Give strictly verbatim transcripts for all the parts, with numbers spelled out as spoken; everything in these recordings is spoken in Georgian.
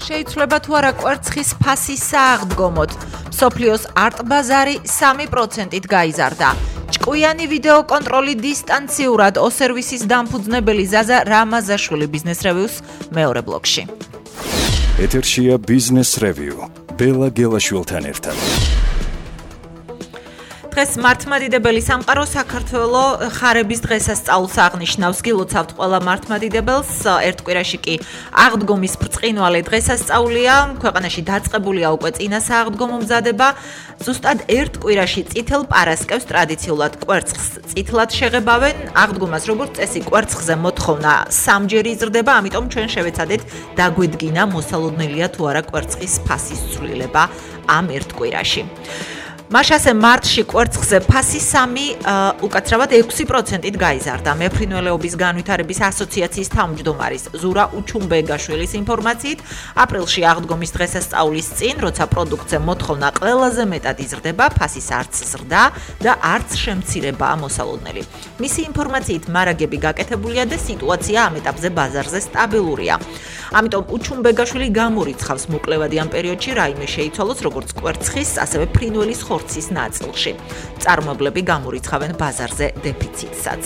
შეიცვლება თუ არა კვერცხის ფასის სააღდგომოდ. მსოფლიოს არტ-ბაზარი სამი პროცენტით გაიზარდა. ჭკვიანი ვიდეო კონტროლი დისტანციურად ო-სერვისის დამფუძნებელი ზაზა რამაზაშვილი ბიზნეს რევიუს მეორე ბლოგში. ეთერშია ბიზნეს რევიუ. ბელა გელაშვილთან ერთად. დღეს მართლმადიდებელი სამყარო საქართველო ხარების დღესასწაულს აღნიშნავს. გილოცავთ ყველა მართლმადიდებელს. ერთ კვირაში კი აღდგომის ბრწყინვალე დღესასწაულია. ქვეყანაში დაწყებულია უკვე წინა სააღდგომო მზადება. ზუსტად ერთ კვირაში წითელ პარასკევს ტრადიციულად კვერცხს წითლად შეღებავენ. აღდგომას როგორც წესი კვერცხზე მოთხოვნა სამჯერ იზრდება, ამიტომ ჩვენ შევეცადეთ დაგვედგინა მოსალოდნელია თუ არა კვერცხის ფასის ცვლილება ამ ერთ კვირაში. მაშასე მარტში კვერცხზე ფასი სამი უკაცრავად ექვსი პროცენტით გაიზარდა. მეფრინველეობის განვითარების ასოციაციის თავმჯდომარის ზურა უჩუმბეგაშვილის ინფორმაციით, აპრილში აღდგომის დღესასწაულის წინ, როცა პროდუქტზე მოთხოვნა ყველაზე მეტად იზრდება, ფასის არც ზრდა და არც შემცირებაა მოსალოდნელი. მისი ინფორმაციით, მარაგები გაკეთებულია და სიტუაცია ამ ეტაპზე ბაზარზე სტაბილურია. ამიტომ უჩუმბეგაშვილი გამორიცხავს მოკლევადი ამ პერიოდში რაიმე შეიცვალოს როგორც კვერცხის, ასევე ფრინველის ხორცის ნაწილში. წარმოებლები გამორიცხავენ ბაზარზე დეფიციტსაც.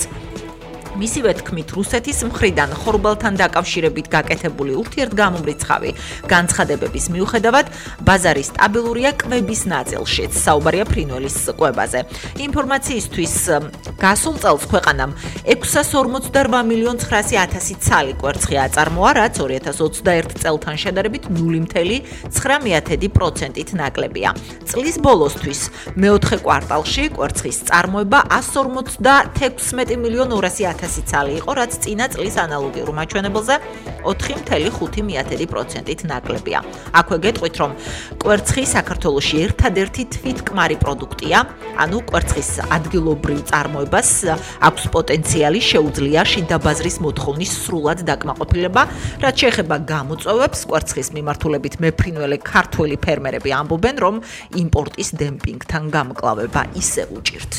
მისივე თქმით, რუსეთის მხრიდან ხორბალთან დაკავშირებით გაკეთებული ურთიერთგამომრიცხავი განცხადებების მიუხედავად, ბაზარი სტაბილურია კვების ნაწილშიც, საუბარია ფრინველის კვებაზე. ინფორმაციისთვის, გასულ წელს ქვეყანამ ექვსას ორმოცდარვა მილიონ ცხრაასი ათასი ცალი კვერცხი აწარმოა, რაც ორი ათას ოცდაერთ წელთან შედარებით ნული მცდე ცხრა პროცენტით ნაკლებია. წლის ბოლოსთვის მეოთხე კვარტალში კვერცხის წარმოება ასს ორმოცდათექვსმეტი მილიონ ორასი ათასი ცალი იყო, რაც წინა წლის ანალოგიურ მაჩვენებელზე ოთხი მცდე ხუთი პროცენტით ნაკლებია. აქვე გეტყვით, რომ კვერცხი საქართველოში ერთადერთი თვითკმარი პროდუქტია, ანუ კვერცხის ადგილობრივ წარმოებას აქვს პოტენციალი შეუძლია შიდა ბაზრის მოთხოვნის სრულად დაკმაყოფილება, რაც შეეხება გამოწვევებს, კვერცხის მიმართულებით მეფრინველე ქართველი ფერმერები ამბობენ, რომ იმპორტის დემპინგთან გამკლავება ისე უჭირთ.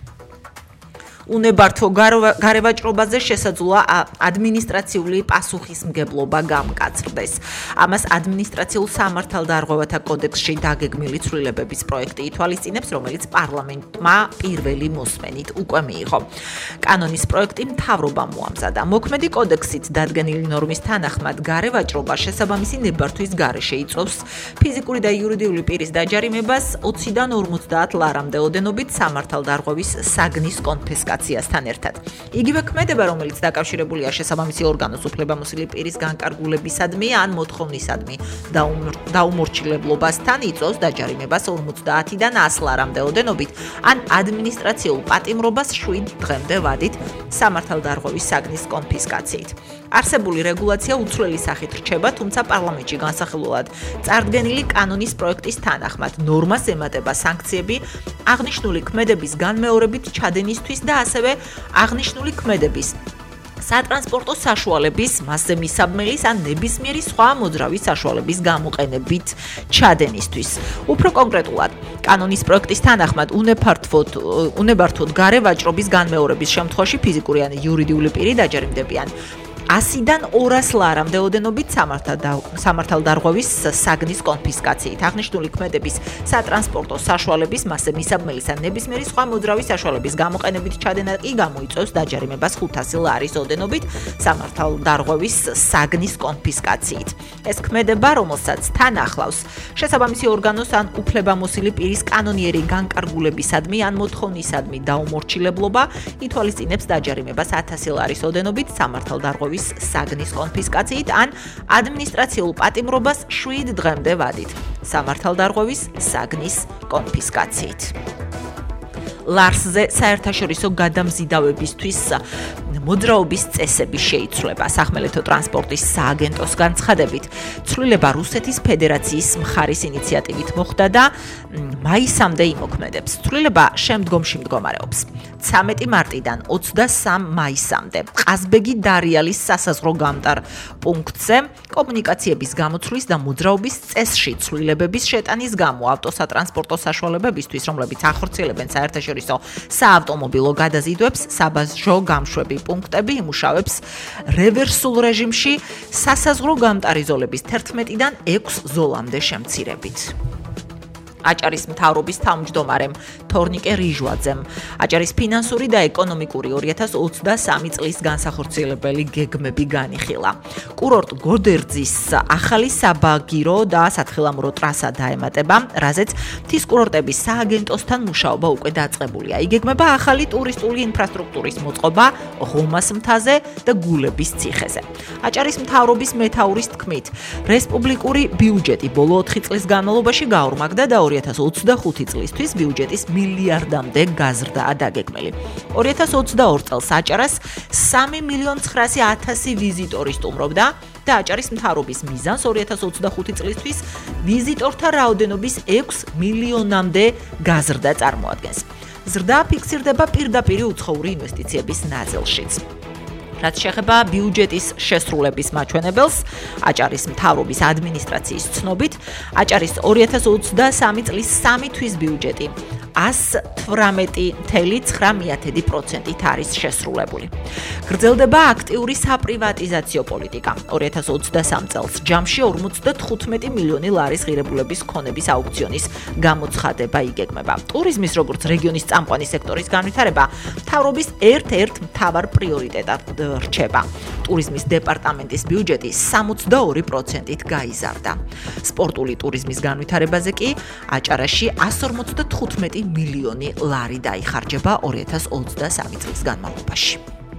უნებართვო გარევაჭრობაზე შესაძლოა ადმინისტრაციული პასუხისმგებლობა გამკაცრდეს. ამას ადმინისტრაციულ სამართალდარღვევათა კოდექსში დაგეგმილი ცვლილებების პროექტი ითვალისწინებს, რომელიც პარლამენტმა პირველი მოსმენით უკვე მიიღო. კანონის პროექტი მთავრობამ მოამზადა. მოქმედი კოდექსით დადგენილი ნორმის თანახმად გარევაჭრობა შესაბამისი ნებართვის გარეშე იწვევს ფიზიკური და იურიდიული პირის დაჯარიმებას ოციდან ორმოცდაათ ლარამდე ოდენობით სამართალდარღვევის საგნის კონფისკაციასთან ერთად. იგივე ქმედება, რომელიც დაკავშირებულია შესაბამისი ორგანოს უფლებამოსილი პირის განკარგულებისადმი ან მოთხოვნისადმი დაუმორჩილებლობასთან იწვევს დაჯარიმებას ორმოცდაათიდან ას ლარამდე ოდენობით ან ადმინისტრაციულ პატიმრობას შვიდ დღემდე ვადით სამართალდარღვევის საგნის კონფისკაციით. არსებული რეგულაცია უცვლელი სახით რჩება, თუმცა პარლამენტში განსახილველად წარდგენილი კანონის პროექტის თანახმად ნორმას ემატება სანქციები აღნიშნული ქმედების განმეორებით ჩადენისთვის და ასევე აღნიშნული ქმედების სატრანსპორტო საშუალების, მასზე მისაბმელის ან ნებისმიერი სხვა მოძრავი საშუალების გამოყენებით ჩადენისთვის. უფრო კონკრეტულად, კანონის პროექტის თანახმად უნებართვოდ უნებართვოდ გარევაჭრობის განმეორების შემთხვევაში ფიზიკური ან იურიდიული პირი დაჯერიმდებიან ასიდან ორას ლარამდე ოდენობით სამართალდარღვევის საგნის კონფისკაციით. აღნიშნული ქმედების სატრანსპორტო საშუალების, მასზე მისაბმელის ან ნებისმიერი სხვა მოძრავი საშუალების გამოყენებით ჩადენა კი გამოიწვევს დაჯარიმებას ხუთასი ლარის ოდენობით სამართალდარღვევის საგნის კონფისკაციით. ეს ქმედება, რომელსაც თან ახლავს შესაბამისი ორგანოს ან უფლებამოსილი პირის კანონიერი განკარგულებისადმი ან მოთხოვნისადმი დაუმორჩილებლობა, ითვალისწინებს დაჯარიმებას ათასი ლარის ოდენობით სამართალდარღვევის საგნის კონფისკაციით ან ადმინისტრაციულ პატიმრობას შვიდ დღემდე ვადით სამართალდარღვევის საგნის კონფისკაციით. ლარსზე საერთაშორისო გადამზიდავებისთვის მოძრაობის წესები შეიცვლება. სახმელეთო ტრანსპორტის სააგენტოს განცხადებით, ცვლილება რუსეთის ფედერაციის მხარის ინიციატივით მოხდა და მაისამდე იმოქმედებს. ცვლილება შემდგომში მდგომარეობს. ცამეტი მარტიდან ოცდასამ მაისამდე ყაზბეგი დარიალის სასაზღვრო გამტარ პუნქტზე კომუნიკაციების გამოცვლის და მოძრაობის წესში ცვლილებების შეტანის გამო ავტოსატრანსპორტო საშუალებებისთვის, რომლებიც ახორციელებენ საერთაშორისო საავტომობილო გადაზიდვებს, საბაზრო გამშვები პუნქტები იმუშავებს რევერსულ რეჟიმში სასაზღვრო გამტარი ზოლების თერთმეტიდან ექვს ზოლამდე შემცირებით. აჭარის მთავრობის თავმჯდომარემ თორნიკე რიჟვაძემ აჭარის ფინანსური და ეკონომიკური ორი ათას ოცდასამი წლის განსახორციელებელი გეგმები განიხილა. კურორტ გოდერძის ახალი საბაგირო და სათხილამურო ტრასა დაემატება, რაზეც მთის კურორტების სააგენტოსთან მუშაობა უკვე დაწყებულია. იგეგმება ახალი ტურისტული ინფრასტრუქტურის მოწყობა ღომას მთაზე და გულების ციხეზე. აჭარის მთავრობის მეთაურის თქმით, რესპუბლიკური ბიუჯეტი ბოლო ოთხი წლის განმავლობაში გაორმაგდა და ორი ათას ოცდახუთი წლისთვის ბიუჯეტის მილიარდამდე გაზრდაა დაგეგმილი. ორი ათას ოცდაორ წელს აჭარას სამი მილიონი ცხრაასი ათასი ვიზიტორი სტუმრობდა და აჭარის მთავრობის მიზანს ორი ათას ოცდახუთი წლისთვის ვიზიტორთა რაოდენობის ექვს მილიონამდე გაზრდა წარმოადგენს. ზრდა ფიქსირდება პირდაპირ უცხოური ინვესტიციების ნაწილშიც. რაც შეეხება ბიუჯეტის შესრულების მაჩვენებელს, აჭარის მთავრობის ადმინისტრაციის ცნობით, აჭარის ორი ათას ოცდასამი წლის სამი თვის ბიუჯეტი ას თვრამეტი წელი ცხრა პროცენტით არის შესრულებული. გრძელდება აქტიური საპრივატიზაციო პოლიტიკა. ორი ათას ოცდასამ წელს ჯამში ორმოცდათხუთმეტი მილიონი ლარის ღირებულების ქონების აუქციონის გამოცხადება იგეგმება. ტურიზმის როგორც რეგიონის წამყვანი სექტორის განვითარება მთავრობის ერთ-ერთ მთავარ პრიორიტეტად რჩება. ტურიზმის დეპარტამენტის ბიუჯეტი სამოცდაორი პროცენტით გაიზარდა. სპორტული ტურიზმის განვითარებაზე კი აჭარაში ასი ორმოცდათხუთმეტი მილიონი ლარი დაიხარჯება ორი ათას ოცდასამი წლის განმავლობაში.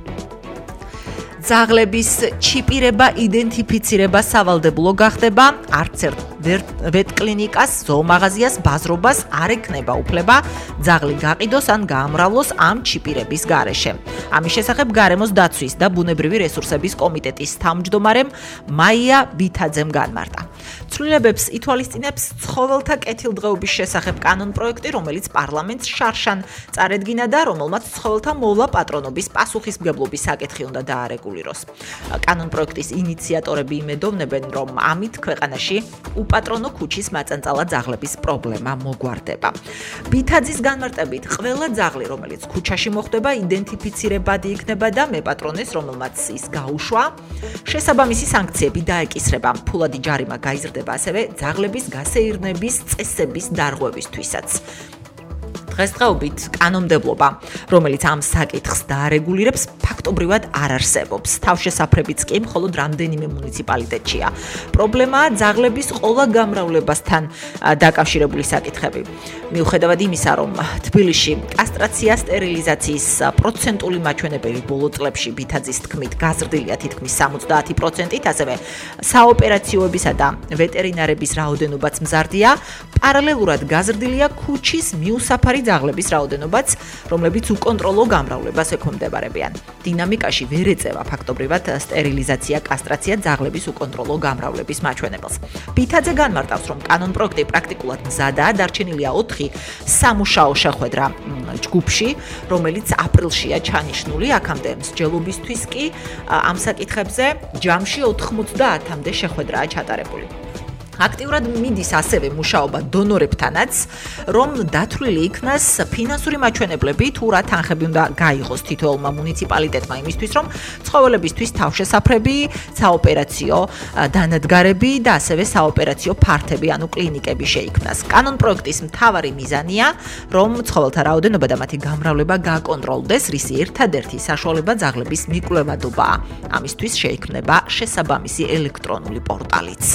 ძაღლების ჩიპირება, იდენტიფიცირება სავალდებულო გახდება, არც ერთ ვეტკლინიკას, ზოომაღაზიას, ბაზრობას არ ექნება უფლება ძაღლი გაყიდოს ან გაამრავლოს ამ ჩიპირების გარეშე. ამის შესახებ გარემოს დაცვის და ბუნებრივი რესურსების კომიტეტის თავმჯდომარემ მაია ბითაძემ განმარტა. ცვლილებებს ითვალისწინებს ცხოველთა კეთილდღეობის შესახებ კანონპროექტი, რომელიც პარლამენტს შარშან წარედგინა და რომელმაც ცხოველთა მოვლა პატრონობის პასუხისმგებლობის საკითხი უნდა დაარეგულიროს. კანონპროექტის ინიციატორები იმედოვნებენ, რომ ამით ქვეყანაში უპატრონო ქუჩის მაწანწალად ძაღლების პრობლემა მოგვარდება. ბითაძის განმარტებით, ყველა ძაღლი, რომელიც ქუჩაში მოხვდება, იდენტიფიცირებადი იქნება და მეპატრონეს, რომელმაც ის გაუშვა, შესაბამისი სანქციები დაეკისრება. ფულადი ჯარიმა გაიზრდება ასევე ძაღლების გასეირნების წესების დარღვევისთვისაც. დღესდღეობით კანონმდებლობა, რომელიც ამ საკითხს დაარეგულირებს, ფაქტობრივად არ არსებობს. თავშესაფრებიც კი მხოლოდ რამდენიმე მუნიციპალიტეტშია. პრობლემაა ძაღლების ყოლა გამრავლებასთან დაკავშირებული საკითხები. მიუხედავად იმისა, რომ თბილისში კასტრაცია სტერილიზაციის პროცენტული მაჩვენებელი ბოლო წლებში ბითაძის თქმით გაზრდილია თითქმის სამოცდაათი პროცენტით, ასევე საოპერაციოებისა და ვეტერინარების რაოდენობაც მზარდია, პარალელურად გაზრდილია ქუჩის მიუსაფარი ძაღლების რაოდენობაც, რომლებიც უკონტროლო გამრავლებას ექვემდებარებიან. დინამიკაში ვერ ეწევა ფაქტობრივად სტერილიზაცია, კასტრაცია ძაღლების უკონტროლო გამრავლების მაჩვენებელს. ბითაძე განმარტავს, რომ კანონპროექტი პრაქტიკულად მზადაა, დარჩენილია ოთხი სამუშაო შეხვედრა ჯგუფში, რომელიც აპრილშია ჩანიშნული, აქამდე მსჯელობისთვის კი ამ საკითხებზე ჯამში ოთხმოცდაათამდე შეხვედრაა ჩატარებული. აქტიურად მიდის ასევე მუშაობა დონორებთანაც, რომ დათვლილი იქნას ფინანსური მაჩვენებლები, თუ რა თანხები უნდა გაიღოს თითოეულმა მუნიციპალიტეტმა იმისთვის, რომ ცხოველებისთვის თავშესაფრები, საოპერაციო დანადგარები და ასევე საოპერაციო ფართები, ანუ კლინიკები შეიქმნას. კანონპროექტის მთავარი მიზანია, რომ ცხოველთა რაოდენობა და მათი გამრავლება გაკონტროლდეს, რისი ერთადერთი საშუალება ძაღლების მიკვლევადობაა. ამისთვის შეიქმნება შესაბამისი ელექტრონული პორტალიც.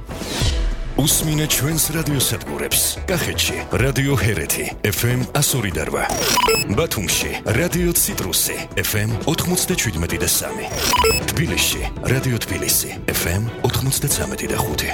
უსმინე ჩვენს რადიოსადგურებს. კახეთში რადიო ჰერეთი ეფ ემ ასორი და რვა, ბათუმში რადიო ციტრუსი ეფ ემ ოთხმოცდაშვიდმეტი და სამი, თბილისში რადიო თბილისი ეფ ემ ოთხმოცდაცამეტი და ხუთი.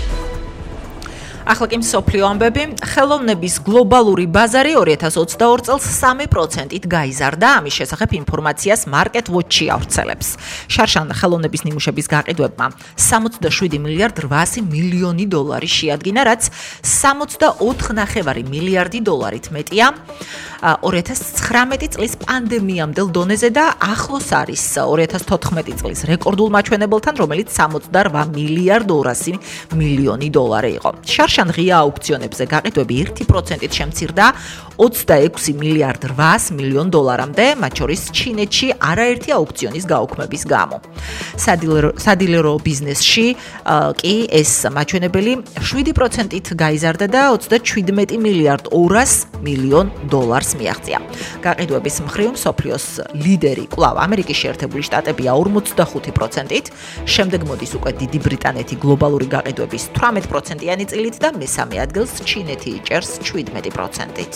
ახლა კი მსოფლიო ამბები. ხელოვნების გლობალური ბაზარი ორი ათას ოცდაორ წელს სამი პროცენტით გაიზარდა. ამის შესახებ ინფორმაციას Market Watch-ი ავრცელებს. შარშან ხელოვნების ნიმუშების გაყიდვებმა სამოცდაშვიდი მილიარდ რვაასი მილიონი დოლარი შეადგინა, რაც სამოცდაოთხ ნახევარი მილიარდი დოლარით მეტია ორი ათას ცხრამეტი წლის პანდემიამდელ დონეზე და ახლოს არის ორი ათას თოთხმეტი წლის რეკორდულ მაჩვენებელთან, რომელიც სამოცდარვა მილიარდ ორასი მილიონი დოლარი იყო. შარშან ღია აუქციონებზე გაყიდვები ერთი პროცენტით შემცირდა ოცდაექვსი მილიარდ რვაას მილიონ დოლარამდე, მათ შორის ჩინეთში არაერთი აუქციონის გაუქმების გამო. სადილერო ბიზნესში კი ეს მაჩვენებელი შვიდი პროცენტით გაიზარდა და ოცდაჩვიდმეტი მილიარდ ორას მილიონ დოლარს მიაღწია. გაყიდვების მხრივ მსოფლიოს ლიდერი კვლავ ამერიკის შეერთებული შტატებია ორმოცდახუთი პროცენტით, შემდეგ მოდის უკვე დიდი ბრიტანეთი გლობალური გაყიდვების თვრამეტ პროცენტიანი წილით და მესამე ადგილს ჩინეთი იჭერს შვიდმეტი პროცენტით.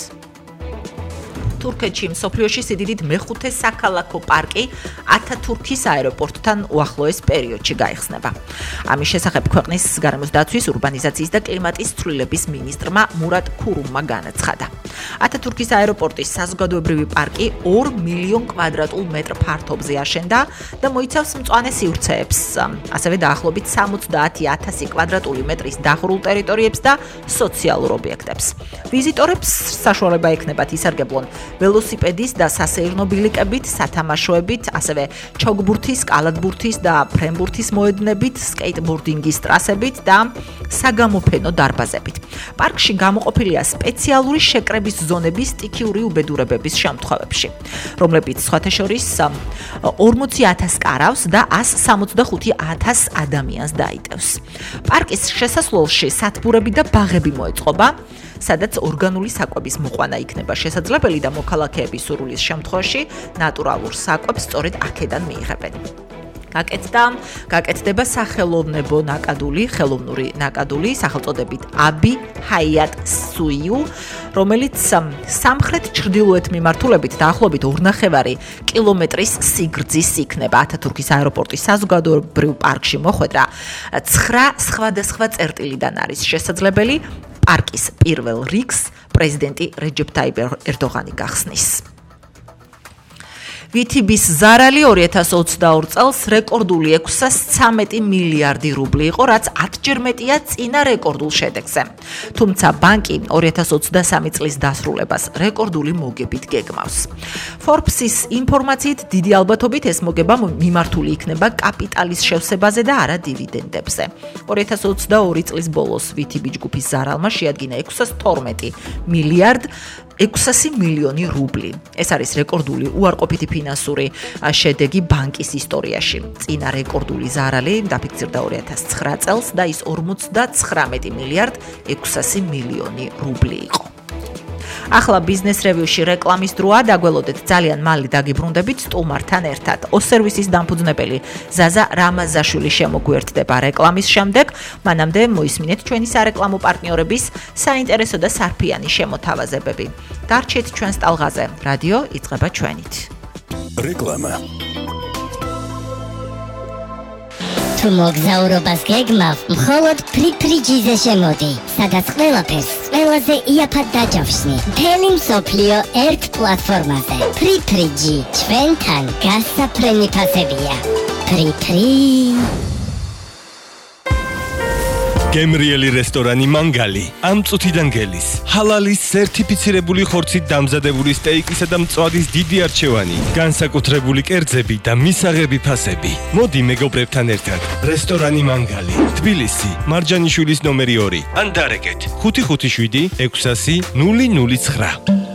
თურქეთში მსოფლიოში სიდიდით მეხუთე საქალაქო პარკი ათათურქის აეროპორტთან უახლოეს პერიოდში გაიხსნება. ამის შესახებ ქვეყნის გარემოს დაცვის, ურბანიზაციის და კლიმატის ცვლილების მინისტრმა მურატ ქურუმმა განაცხადა. ათათურქის აეროპორტის საზოგადოებრივი პარკი ორ მილიონ კვადრატულ მეტრ ფართობზე აშენდა და მოიცავს მწვანე სივრცეებს, ასევე დაახლოებით სამოცდაათი ათასი კვადრატული მეტრის დახურულ ტერიტორიებს და სოციალურ ობიექტებს. ვიზიტორებს საშუალება ექნებათ ისარგებლონ ველოსიპედის და სასეირნო ბილიკებით, სათამაშოებით, ასევე ჩოგბურთის, კალათბურთის და ფრენბურთის მოედნებით, სკეიტბორდინგის ტრასებით და საგამოფენო დარბაზებით. პარკში გამოყოფილია სპეციალური შეკრების ზონები სტიქიური უბედურებების შემთხვევებში, რომლებიც სხვათა შორის ორმოცი ათას კარავს და ასი სამოცდახუთი ათას ადამიანს დაიტევს. პარკის შესასვლელში სათბურები და ბაღები მოეწყობა, სადაც ორგანული საკვების მოყვანა იქნება შესაძლებელი და მოქალაქეების სურვილის შემთხვევაში ნატურალურ საკვებს სწორედ აქედან მიიღებენ. გაკეთდა, გაკეთდება სახელოვნებო ნაკადული, ხელოვნური ნაკადული, სახელწოდებით აბი ჰაიატ სუიუ, რომელიც სამხრეთ ჩრდილოეთ მიმართულებით დაახლოებით ორნახევარი კილომეტრის სიგრძის იქნება. ათათურქის აეროპორტის საზოგადოებრივ პარკში მოხვედრა ცხრა სხვადასხვა წერტილიდან არის შესაძლებელი. პარკის პირველ რიგს პრეზიდენტი რეჯეპ ტაიპ ერდოღანი გახსნის. ვიტიბის ზარალი ორი ათას ოცდაორ წელს რეკორდული ექვსასცამეტი მილიარდი რუბლი იყო, რაც ათჯერ მეტია წინა რეკორდულ შედეგზე. თუმცა ბანკი ორი ათას ოცდასამი წლის დასრულებას რეკორდული მოგებით გეგმავს. Forbes-ის ინფორმაციით დიდი ალბათობით ეს მოგება მიმართული იქნება კაპიტალის შევსებაზე და არა დივიდენდებზე. ორი ათას ოცდაორი წლის ბოლოს ვიტიბი ჯგუფის ზარალმა შეადგინა ექვსასტორმეტი მილიარდ ექვსასი მილიონი რუბლი. ეს არის რეკორდული უარყოფითი ფინანსური შედეგი ბანკის ისტორიაში. წინა რეკორდული ზარალი დაფიქსირდა ორი ათას ცხრა წელს და ის ორმოცდაცხრამეტი მილიარდ ექვსასი მილიონი რუბლი იყო. ახლა ბიზნეს რევიუში რეკლამის დროა, დაგველოდეთ ძალიან მალე დაგიბრუნდებით სტუმართან ერთად. ოსერვისის დამფუძნებელი ზაზა რამაზაშვილი შემოგვიერთდება რეკლამის შემდეგ, მანამდე მოისმინეთ ჩვენი სარეკლამო პარტნიორების საინტერესო და სარფიანი შემოთავაზებები. დარჩეთ ჩვენს ტალღაზე. რადიო იწყება ჩვენით. რეკლამა. თუ მოგზაურობას გეგმავ, მხოლოდ ფრიფრიჯიზე შემოდი, სადაც ყველაფერს ყველაზე იაფად დაჯავშნი. მთელი მსოფლიო ერთ პლატფორმაზე. ფრიფრიჯი, ჩვენთან გასაფრენი ფასებია. ფრიფრი. გემრიელი რესტორანი მანგალი ამ წუთიდან გელის. ჰალალის სერტიფიცირებული ხორცით დამზადებული სტეიკისა და მწვადის დიდი არჩევანი, განსაკუთრებული კერძები და მისაღები ფასები. მოდი მეგობრებთან ერთად. რესტორანი მანგალი, თბილისი, მარჯანიშვილის ნომერი ორი. ან დარეკეთ ხუთი ხუთი შვიდი ექვსასი ნული ნული ცხრა.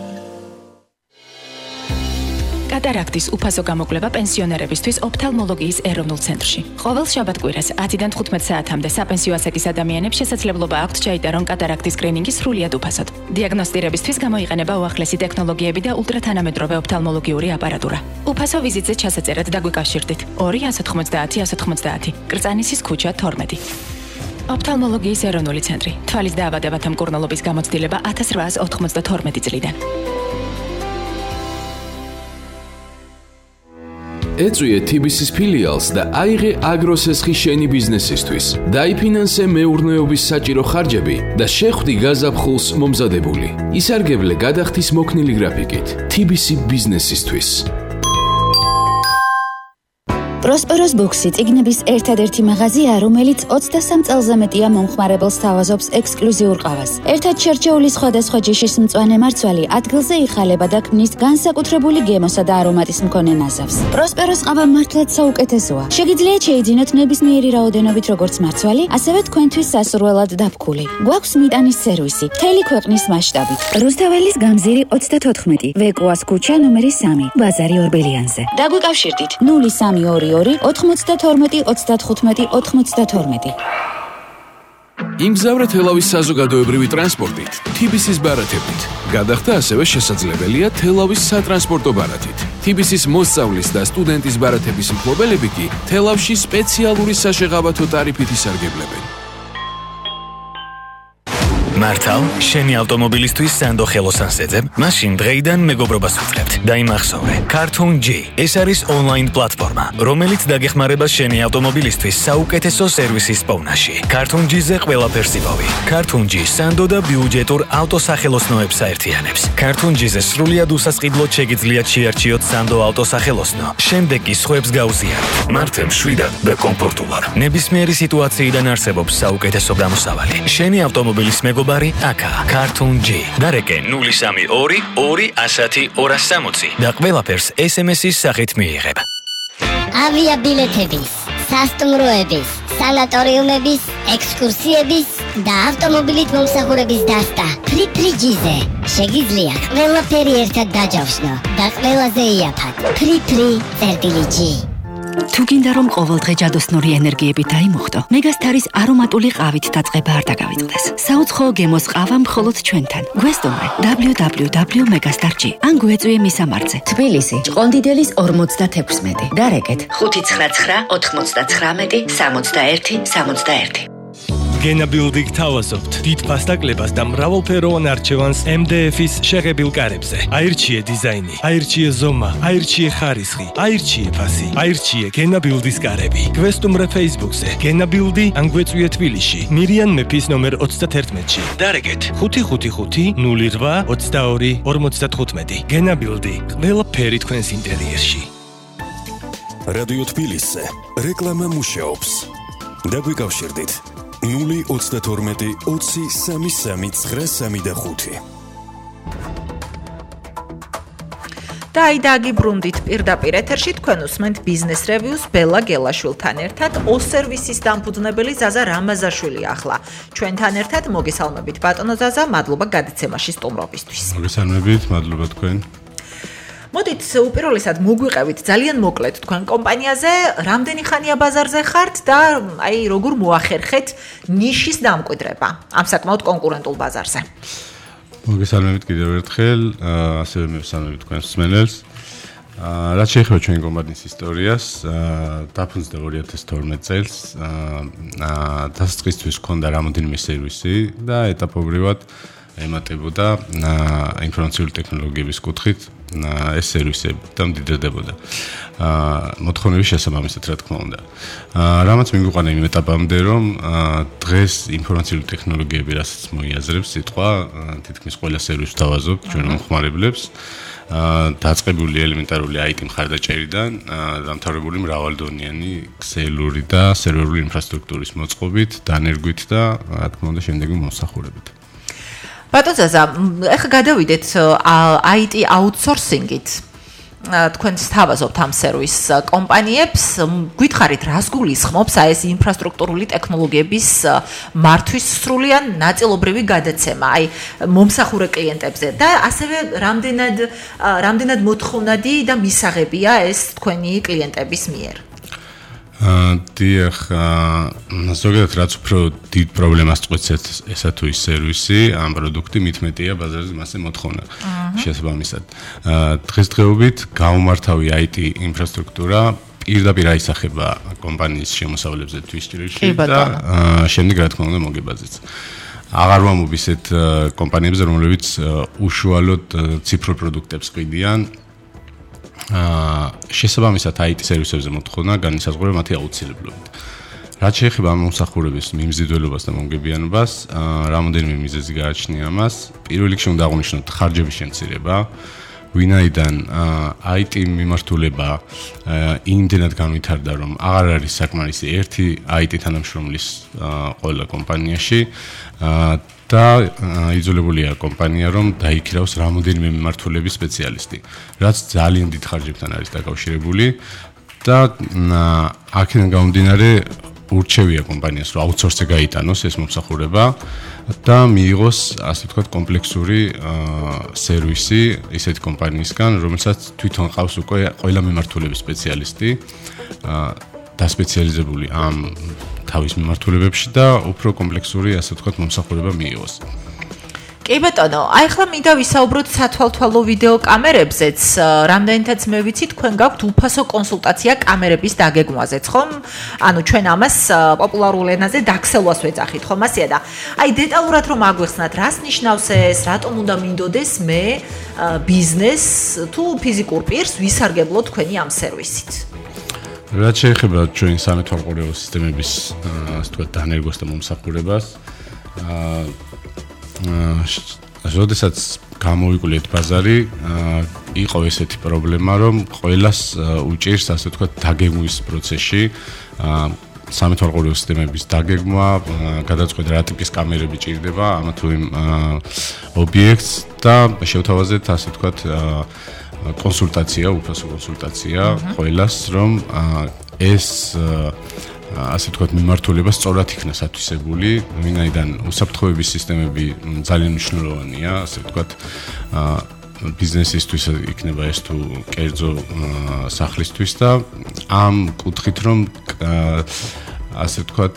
კატარაქტის უფასო გამოკვლევა პენსიონერებისთვის ოფთალმოლოგიის ეროვნულ ცენტრში. ყოველ შაბათ-კვირას ათიდან თხუთმეტ საათამდე საპენსიო ასაკის ადამიანებს შესაძლებლობა აქვთ ჩაიტარონ კატარაქტის სკრინინგი სრულიად უფასოდ. დიაგნოსტირებისთვის გამოიყენება უახლესი ტექნოლოგიები და ულტრათანამედროვე ოფთალმოლოგიური აპარატურა. უფასო ვიზიტზე ჩასაწერად დაგვიკავშირდით. ორი ასი თხმოცდაათი ასი თხმოცდაათი, კრწანისის ქუჩა თორმეტი. ოფთალმოლოგიის ეროვნული ცენტრი. თვალის დაავადებათა მკურნალობის გამოცდილება ათას რვაას ოთხმოცდათორმეტი წლიდან. ეწვიე თიბისის ფილიალს და აიღე აგროსესხი შენი ბიზნესისთვის. დაიფინანსე მეურნეობის საჭირო ხარჯები და შეხვდი გაზაფხულს მომზადებული. ისარგებლე გადახდის მოქნილი გრაფიკით. თიბისი ბიზნესისთვის. პროსპეროს ბუქსი წიგნების ერთადერთი მაღაზია, რომელიც ოცდასამ წელზე მეტია მომხმარებელს თავაზობს ექსკლუზიურ ყავას. ერთად შერჩეული სხვადასხვა ჯიშის მწვანე მარცვალი ადგილზე იხალება და ქმნის განსაკუთრებული გემოსა და არომატის მქონე ნაზავს. პროსპეროს ყავა მართლაც საუკეთესოა. შეგიძლიათ შეიძინოთ ნებისმიერი რაოდენობით როგორც მარცვალი, ასევე თქვენთვის სასურველად დაფქული. გვაქვს მიტანის სერვისი, მთელი ქვეყნის მასშტაბით. რუსთაველის გამზირი ოცდათოთხმეტი, ვეკუას ქუჩა ნომერი სამი, ბაზარი ორბელიანზე. დაგვიკავშირდით ნული სამი ორი ორი ოთხმოცდათორმეტი ოცდათხუთმეტი ოთხმოცდათორმეტი. იმგზავრა თელავის საზოგადოებრივი ტრანსპორტით, თიბისის ბარათებით. გადახდა ასევე შესაძლებელია თელავის სატრანსპორტო ბარათით. თიბისის მოსწავლის და სტუდენტის ბარათების მფლობელები კი თელავში სპეციალური საშეღავათო ტარიფით ისარგებლებენ. მართავ, შენი ავტომობილისთვის სანდო ხელოსანს ეძებ, მაშინ დღეიდან მეგობრობას ვუწყებთ. დაიმახსოვრე, Cartoon G. ეს არის ონლაინ პლატფორმა, რომელიც დაგეხმარება შენი ავტომობილისთვის საუკეთესო სერვისის პოვნაში. Cartoon G-ზე ყველაფერს იპოვი. Cartoon G სანდო და ბიუჯეტურ ავტოსახელოსნოებს აერთიანებს. Cartoon G-ზე სრულიად უსასყიდლოდ შეგიძლიათ შეარჩიოთ სანდო ავტოსახელოსნო. შემდეგ კი სხვებს გაუზიაროთ. მართებ შვიდად და კომფორტულად. ნებისმიერი სიტუაციიდან არსებობს საუკეთესო გამოსავალი. შენი ავტომობილის მეგობარი აკა Cartoon G. დარეკე ნული სამი ორი ორი ასათი ორას სამოცი და ყველაფერს ეს ემ ეს-ის სახით მიიღებ. ავიაბილეთების, სასტუმროების, სანატორიუმების, ექსკურსიების და ავტომობილით მომსახურების დასტა ფრიფრიჯიზე. შეგიძლია ყველაფერი ერთად დაჯავშნო და ყველაზე იაფად. ფრიფრი წერტილი G. თუ გინდა რომ ყოველდღე ჯადოსნური ენერგიები დაიმუხტო, მეგასტარის არომატული ყავით დაწყება არ დაგავიწყდეს. საუცხოო გემოს ყავა მხოლოდ ჩვენთან. გვესტუმრე დაბლიუ დაბლიუ დაბლიუ მეგასტარ punkt g. ან გვეწვიე მისამართზე. თბილისი, ჭყონდიდელის ორმოცდათექვსმეტი. დარეკეთ ხუთი ცხრა ცხრა ოთხმოცდათხრამეტი სამოცდაერთი სამოცდაერთი. გენა ბილდინგ თავაზობთ დიდ ფასდაკლებას და მრავალფეროვან არჩევანს ემ დე ეფ-ის შეღებილ კარებზე. აირჩიე დიზაინი, აირჩიე ზომა, აირჩიე ხარისხი, აირჩიე ფასი, აირჩიე გენა ბილდის კარები. გვესტუმრე Facebook-ზე გენა ბილდი ან გვეწვიე თბილისში მირიან მეფის ნომერ ოცდათერთმეტში. დარეკეთ ხუთი ხუთი ხუთი ნული რვა ოცდაორი ორმოცდათხუთმეტი. გენა ბილდი, ყველაფერი თქვენს ინტერიერში. რადიო თბილისზე რეკლამა მუშაობს. დაგვიკავშირდით ნული ოცდათორმეტი ოცი სამი სამი ცხრა სამი და ხუთი. და აი დაგიბრუნდით პირდაპირ ეთერში, თქვენ უსმენთ ბიზნეს რევიუს ბელა გელაშვილთან ერთად. ო-სერვისის დამფუძნებელი ზაზა რამაზაშვილი ახლა ჩვენთან ერთად. მოგესალმებით ბატონო ზაზა, მადლობა გადაცემაში სტუმრობისთვის. მოგესალმებით, მადლობა თქვენ. მოდით უპირველესად მოგვიყევით ძალიან მოკლედ თქვენ კომპანიაზე, რამდენი ხანია ბაზარზე ხართ და აი როგორ მოახერხეთ ნიშის დამკვიდრება ამ საკმაოდ კონკურენტულ ბაზარზე. მოგესალმებით კიდევ ერთხელ, ასევე მივესალმებით თქვენს მსმენელს. რაც შეეხება ჩვენი კომპანიის ისტორიას, დაფუძნდა ორი ათას თორმეტ წელს, დასაწყისთვის ჰქონდა რამოდენიმე სერვისი და ეტაპობრივად ემატებოდა ინფორმაციული ტექნოლოგიების კუთხით ეს სერვისები და მდიდრდებოდა. მოთხოვნების შესაბამისად, რა თქმა უნდა. რამაც მიგვიყვანა იმ ეტაპამდე, რომ დღეს ინფორმაციული ტექნოლოგიები რასაც მოიაზრებს, სიტყვა თითქმის ყველა სერვისს თავაზობთ ჩვენ მომხმარებლებს. დაწყებული ელემენტარული აი ტი მხარდაჭერიდან დამთავრებული მრავალდონიანი ქსელური და სერვერული ინფრასტრუქტურის მოწყობით, დანერგვით და რა თქმა უნდა შემდეგი მომსახურებით. ბატონ ზაზა, ეხლა გადავიდეთ აი ტი აუთსორსინგით. თქვენ სთავაზობთ ამ სერვის კომპანიებს, გითხარით რას გულისხმობს აი ეს ინფრასტრუქტურული ტექნოლოგიების მართვის სრულიან ნაწილობრივი გადაცემა, აი მომსახურე კლიენტებზე და ასევე რამდენად რამდენად მოთხოვნადი და მისაღებია ეს თქვენი კლიენტების მიერ. დიახ, ზოგადად რაც უფრო დიდ პრობლემას წყვეტს ესა თუ ის სერვისი, ამ პროდუქტი მით მეტია ბაზარზე მასე მოთხოვნა. შესაბამისად, დღესდღეობით გამომართავი აი ტი ინფრასტრუქტურა პირდაპირ აისახება კომპანიის შემოსავლებზე თვისჭრილში და შემდეგ რა თქმა უნდა მოგებაზეც. აღარ ვამბობ ისეთ კომპანიებზე, რომლებიც უშუალოდ ციფრულ პროდუქტებს ყიდიან. შესაბამისად აი ტი სერვისებზე მოთხოვნა განისაზღვრება მათი აუცილებლობით. რაც შეეხება ამ მომსახურების მიმზიდველობას და მომგებიანობას, რამოდენიმე მიზეზი გააჩნია ამას. პირველ რიგში უნდა აღვნიშნოთ ხარჯების შემცირება, ვინაიდან აი ტი მიმართულება იმდენად განვითარდა, რომ აღარ არის საკმარისი ერთი აი ტი თანამშრომლის ყველა კომპანიაში და იზოლებულია კომპანია, რომ დაიქირავს რამოდენიმე მიმართულების სპეციალისტი, რაც ძალიან დიდ ხარჯებთან არის დაკავშირებული და აქედან გამომდინარე ურჩევია კომპანიას, რომ აუთსორსზე გაიტანოს ეს მომსახურება და მიიღოს, ასე ვთქვათ, კომპლექსური სერვისი ისეთ კომპანიისგან, რომელსაც თვითონ ყავს უკვე ყველა მიმართულების სპეციალისტი დასპეციალიზებული ამ თავის მიმართულებებში და უფრო კომპლექსური, ასე ვთქვათ, მომსახურება მიიღოს. კი ბატონო, აი ახლა მინდა ვისაუბროთ სათვალთვალო ვიდეო კამერებზეც. რამდენითაც მე ვიცი, თქვენ გაქვთ უფასო კონსულტაცია კამერების დაგეგმვაზეც, ხომ? ანუ ჩვენ ამას პოპულარულ ენაზე დაქსელვას ვეძახით, ხომ ასეა და აი დეტალურად რომ აგვეხსნათ, რას ნიშნავს ეს, რატომ უნდა მინდოდეს მე ბიზნეს თუ ფიზიკურ პირს ვისარგებლო თქვენი ამ სერვისით? რაც შეეხება ჩვენ სამეთვალყურეო სისტემების, ასე ვთქვათ, დანერგვას და მომსახურებას, როდესაც გამოვიკვლიეთ ბაზარი, იყო ესეთი პრობლემა, რომ ყველას უჭირს, ასე ვთქვათ, დაგეგმვის პროცესში სამეთვალყურეო სისტემების დაგეგმვა, გადაწყვეტა რა ტიპის კამერები ჭირდება ამ თუ იმ ობიექტს და შევთავაზეთ, ასე ვთქვათ, კონსულტაცია, უფასო კონსულტაცია ყველას, რომ ეს ასე ვთქვათ, მიმართულება სწორად იქნა სათვისებული, ვინაიდან უსაფრთხოების სისტემები ძალიან მნიშვნელოვანია, ასე ვთქვათ, ბიზნესისთვის იქნება ეს თუ კერძო სახლისთვის და ამ კუთხით რომ ასე ვთქვათ,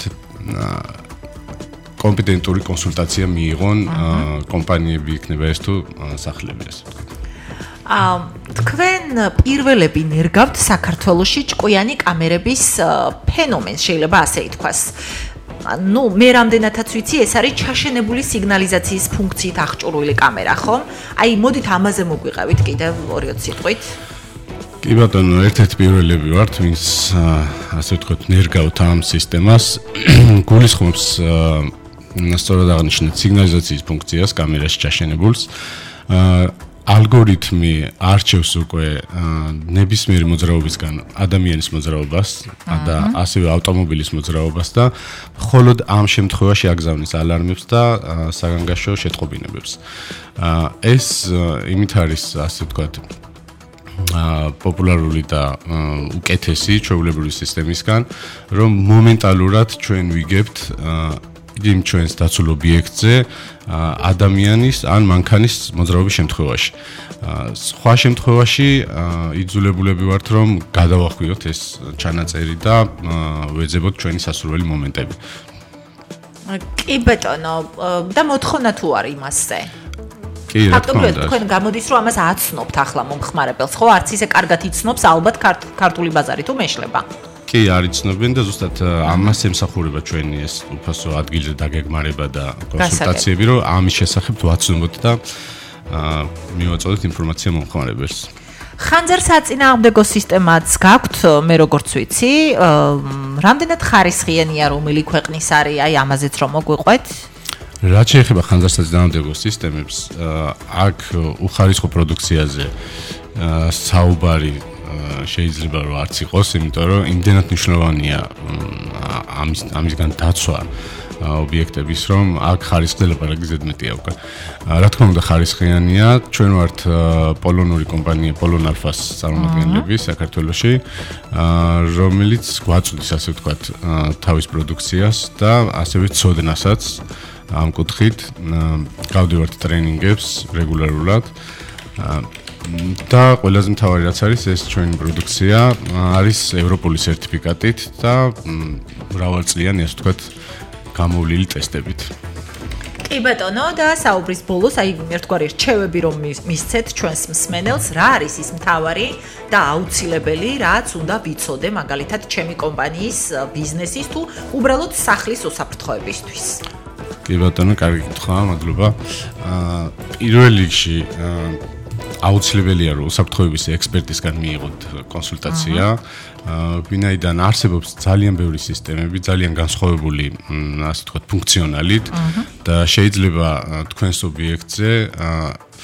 კომპეტენტური კონსულტაცია მიიღონ კომპანიები იქნება ეს თუ სახლები, ასე ვთქვათ. აა თქვენ პირველები ნერგავთ საქართველოში ჭკვიანი კამერების ფენომენს, შეიძლება ასე ითქვას. ნუ მე რამდენადაც ვიცი, ეს არის ჩაშენებული სიგნალიზაციის ფუნქციით აღჭურვილი კამერა, ხომ? აი, მოდით ამაზე მოგვიყევით კიდევ ორი-ოც სიტყვით. კი ბატონო, ერთ-ერთი პირველები ვართ, ვინც ასე ვთქვათ, ნერგავთ ამ სისტემას. გულისხმობს სწორად აღნიშნეთ სიგნალიზაციის ფუნქციას კამერაში ჩაშენებულს. ალგორითმი არჩევს უკვე ნებისმიერი მოძრაობისგან ადამიანის მოძრაობას და ასევე ავტომობილის მოძრაობას და მხოლოდ ამ შემთხვევაში აგზავნის ალარმებს და საგანგაშო შეტყობინებებს. ეს იმით არის, ასე ვთქვათ, პოპულარული და უკეთესი ჩვეულებრივი სისტემისგან, რომ მომენტალურად ჩვენ ვიგებთ იმ ჩვენს დაცულ ობიექტზე ადამიანის ან მანქანის მოძრაობის შემთხვევაში. სხვა შემთხვევაში იძულებულები ვართ, რომ გადავახვიოთ ეს ჩანაწერი და ვეძებოთ ჩვენი სასურველი მომენტები. კი ბატონო, და მოთხოვნა თუ არის იმასზე? კი, რა თქმა უნდა. თქვენ გამოდის, რომ ამას აცნობთ ახლა მომხმარებელს, ხო? არც ისე კარგად იცნობს ალბათ ქართული ბაზარი თუ მეშლება. კი, არ იცნობენ და ზუსტად ამას ემსახურება ჩვენი ეს უფასო ადგილზე დაგეგმარება და კონსულტაციები, რომ ამის შესახებ ვაცნობოთ და მივაწოდოთ ინფორმაცია მომხმარებელს. ხანძარსაწინააღმდეგო სისტემაც გაქვთ, მე როგორც ვიცი, რამდენად ხარისხიანია, რომელი ქვეყნის არის, აი ამაზეც რომ მოგვიყვეთ? რაც შეეხება ხანძარსაწინააღმდეგო სისტემებს, აქ უხარისხო პროდუქციაზე საუბარი შეიძლება რომ არც იყოს, იმიტომ რომ იმდენად მნიშვნელოვანია ამის ამისგან დაცვა ობიექტების, რომ აქ ხარისხზე ლაპარაკი ზედმეტია უკვე. რა თქმა უნდა, ხარისხიანია, ჩვენ ვართ პოლონური კომპანია პოლონ ალფას წარმომადგენლები საქართველოში, რომელიც გვაწვდის, ასე ვთქვათ, თავის პროდუქციას და ასევე ცოდნასაც ამ კუთხით გავდივართ ტრენინგებს რეგულარულად. და ყველაზე მთავარი რაც არის ეს ჩვენი პროდუქცია არის ევროპული სერტიფიკატით და მრავალწლიანი, ასე ვთქვათ, გამოვლილი ტესტებით. კი ბატონო, და საუბრის ბოლოს აი ერთგვარი რჩევები რომ მისცეთ ჩვენს მსმენელს, რა არის ის მთავარი და აუცილებელი, რაც უნდა ვიცოდე მაგალითად ჩემი კომპანიის ბიზნესის თუ უბრალოდ სახლის უსაფრთხოებისთვის. კი ბატონო, კარგი კითხვა, მადლობა. პირველ რიგში აუცილებელია რომ უსაფრთხოების ექსპერტისგან მიიღოთ კონსულტაცია, ვინაიდან არსებობს ძალიან ბევრი სისტემები, ძალიან განსხვავებული, ასე ვთქვათ, ფუნქციონალით და შეიძლება თქვენს ობიექტზე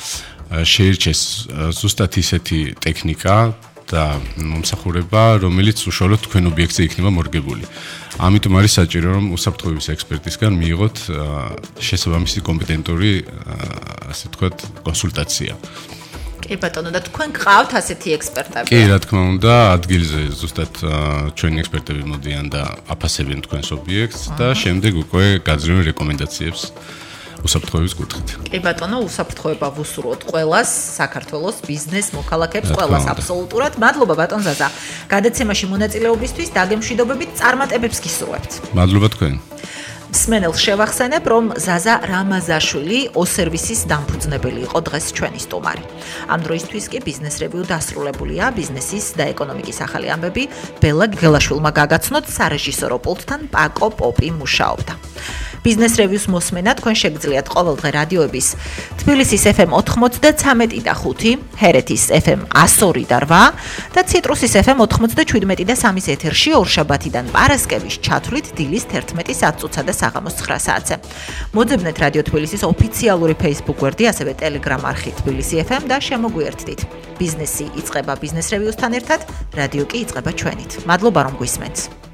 შეირჩეს ზუსტად ისეთი ტექნიკა და მომსახურება, რომელიც უშუალოდ თქვენ ობიექტზე იქნება მორგებული. ამიტომ არის საჭირო, რომ უსაფრთხოების ექსპერტისგან მიიღოთ შესაბამისი კომპეტენტური, ასე ვთქვათ, კონსულტაცია. კი ბატონო, და თქვენ გყავთ ასეთი ექსპერტები? კი, რა თქმა უნდა, ადგილზე ზუსტად ჩვენი ექსპერტები მოდიან და აფასებენ თქვენს ობიექტს და შემდეგ უკვე გაძლევენ რეკომენდაციებს უსაფრთხოების კუთხით. კი ბატონო, უსაფრთხოება ვუსურვოთ ყველას, საქართველოს ბიზნეს მოქალაქეებს ყველას აბსოლუტურად. მადლობა ბატონ ზაზა. გადაცემაში მონაწილეობისთვის დაგემშვიდობებით, წარმატებებს გისურვებთ. მადლობა თქვენ. მსმენელს შევახსენებ, რომ ზაზა რამაზაშვილი ოსერვისის დამფუძნებელი იყო დღეს ჩვენი სტუმარი. ამ დროისთვის კი ბიზნეს რევიუ დასრულებულია. ბიზნესის და ეკონომიკის ახალი ამბები ბელა გელაშვილმა გაგაცნოთ, სარეჟისორო პულტთან პაკო პოპი მუშაობდა. ბიზნეს რევიუს მოსმენა თქვენ შეგძლიათ ყოველდღე რადიოების თბილისის ეფ ემ ოთხმოცდათრამეტი და ხუთი, ჰერეთის ეფ ემ εκατს ორი და რვა და ციტრუსის ეფ ემ ოთხმოცდაჩვიდმეტი და სამის ეთერში ორშაბათიდან პარასკევის ჩათვლით დილის თერთმეტი საათსა და საღამოს ცხრა საათზე. მოძებნეთ რადიო თბილისის ოფიციალური Facebook გვერდი, ასევე Telegram არხი თბილისი ეფ ემ და შემოგვიერთდით. ბიზნესი იწყება ბიზნეს რევიუსთან ერთად, რადიო კი იწყება ჩვენით. მადლობა რომ გვისმენთ.